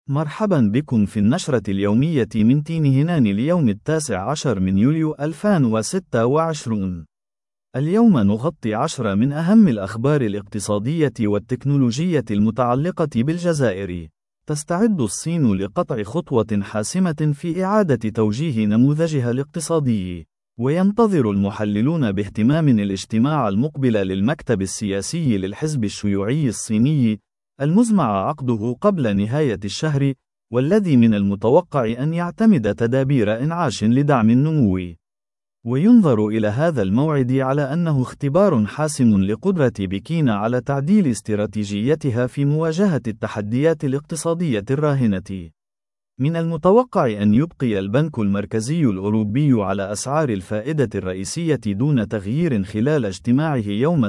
مرحبا بكم في النشرة اليومية من تين هنان اليوم 19 من يوليو 2026. اليوم نغطي 10 من أهم الأخبار الاقتصادية والتكنولوجية المتعلقة بالجزائر. تستعد الصين لقطع خطوة حاسمة في إعادة توجيه نموذجها الاقتصادي، وينتظر المحللون باهتمام الاجتماع المقبل للمكتب السياسي للحزب الشيوعي الصيني المزمع عقده قبل نهاية الشهر، والذي من المتوقع أن يعتمد تدابير إنعاش لدعم النمو. وينظر إلى هذا الموعد على أنه اختبار حاسم لقدرة بكين على تعديل استراتيجيتها في مواجهة التحديات الاقتصادية الراهنة. من المتوقع أن يبقي البنك المركزي الأوروبي على أسعار الفائدة الرئيسية دون تغيير خلال اجتماعه يوم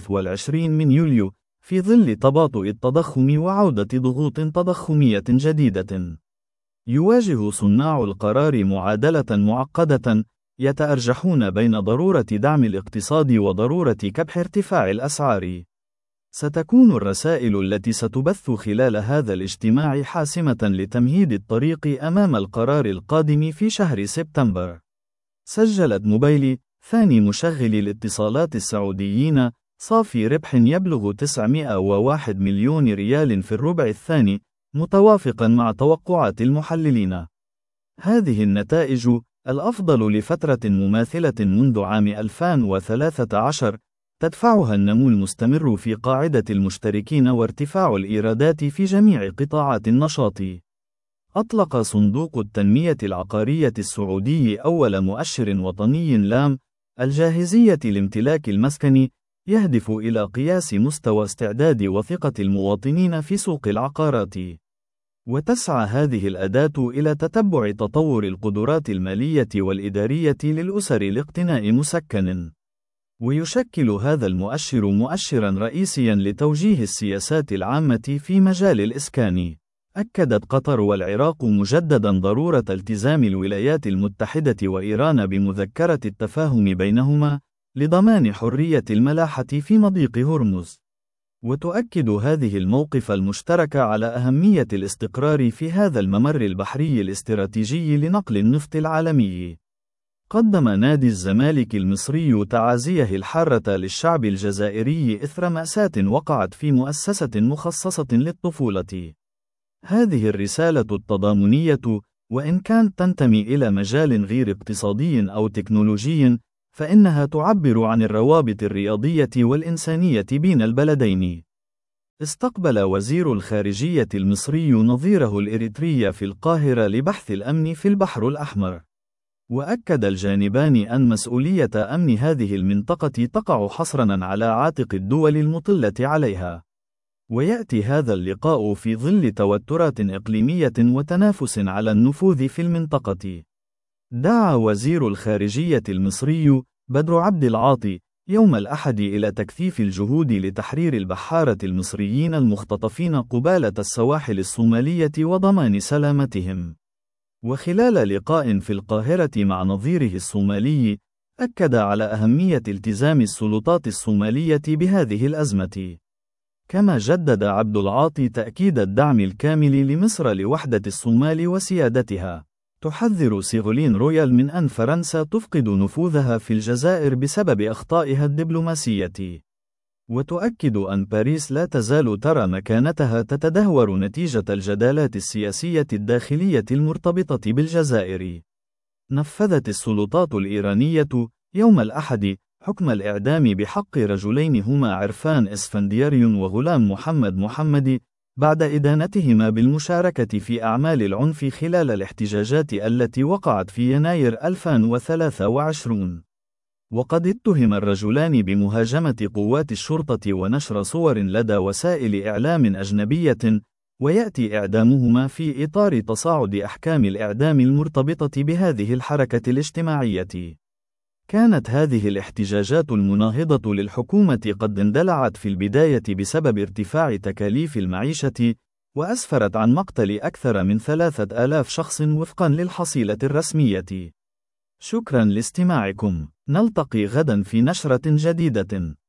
23 من يوليو، في ظل تباطؤ التضخم وعودة ضغوط تضخمية جديدة. يواجه صناع القرار معادلة معقدة، يتأرجحون بين ضرورة دعم الاقتصاد وضرورة كبح ارتفاع الأسعار. ستكون الرسائل التي ستبث خلال هذا الاجتماع حاسمة لتمهيد الطريق أمام القرار القادم في شهر سبتمبر. سجلت موبيلي، ثاني مشغل الاتصالات السعوديين، صافي ربح يبلغ 901 مليون ريال في الربع الثاني، متوافقا مع توقعات المحللين. هذه النتائج الأفضل لفترة مماثلة منذ عام 2013، تدفعها النمو المستمر في قاعدة المشتركين وارتفاع الإيرادات في جميع قطاعات النشاط. أطلق صندوق التنمية العقارية السعودي أول مؤشر وطني لام الجاهزية لامتلاك المسكن، يهدف إلى قياس مستوى استعداد وثقة المواطنين في سوق العقارات. وتسعى هذه الأداة إلى تتبع تطور القدرات المالية والإدارية للأسر لاقتناء مسكن. ويشكل هذا المؤشر مؤشرا رئيسيا لتوجيه السياسات العامة في مجال الإسكان. أكدت قطر والعراق مجددا ضرورة التزام الولايات المتحدة وإيران بمذكرة التفاهم بينهما لضمان حرية الملاحة في مضيق هرمز. وتؤكد هذه الموقف المشترك على أهمية الاستقرار في هذا الممر البحري الاستراتيجي لنقل النفط العالمي. قدم نادي الزمالك المصري تعازيه الحارة للشعب الجزائري إثر مأساة وقعت في مؤسسة مخصصة للطفولة. هذه الرسالة التضامنية، وإن كانت تنتمي إلى مجال غير اقتصادي أو تكنولوجي، فإنها تعبر عن الروابط الرياضية والإنسانية بين البلدين. استقبل وزير الخارجية المصري نظيره الإريتري في القاهرة لبحث الأمن في البحر الأحمر. وأكد الجانبان أن مسؤولية أمن هذه المنطقة تقع حصرا على عاتق الدول المطلة عليها. ويأتي هذا اللقاء في ظل توترات إقليمية وتنافس على النفوذ في المنطقة. دعا وزير الخارجية المصري بدر عبد العاطي يوم الأحد إلى تكثيف الجهود لتحرير البحارة المصريين المختطفين قبالة السواحل الصومالية وضمان سلامتهم. وخلال لقاء في القاهرة مع نظيره الصومالي، أكد على أهمية التزام السلطات الصومالية بهذه الأزمة. كما جدد عبد العاطي تأكيد الدعم الكامل لمصر لوحدة الصومال وسيادتها. تحذر سيغولين رويال من أن فرنسا تفقد نفوذها في الجزائر بسبب أخطائها الدبلوماسية. وتؤكد أن باريس لا تزال ترى مكانتها تتدهور نتيجة الجدالات السياسية الداخلية المرتبطة بالجزائر. نفذت السلطات الإيرانية يوم الأحد حكم الإعدام بحق رجلين هما عرفان إسفندياري وغلام محمد بعد إدانتهما بالمشاركة في أعمال العنف خلال الاحتجاجات التي وقعت في يناير 2023. وقد اتهم الرجلان بمهاجمة قوات الشرطة ونشر صور لدى وسائل إعلام أجنبية، ويأتي إعدامهما في إطار تصاعد أحكام الإعدام المرتبطة بهذه الحركة الاجتماعية. كانت هذه الاحتجاجات المناهضة للحكومة قد اندلعت في البداية بسبب ارتفاع تكاليف المعيشة، وأسفرت عن مقتل أكثر من 3000 شخص وفقا للحصيلة الرسمية. شكرا لاستماعكم. نلتقي غدا في نشرة جديدة.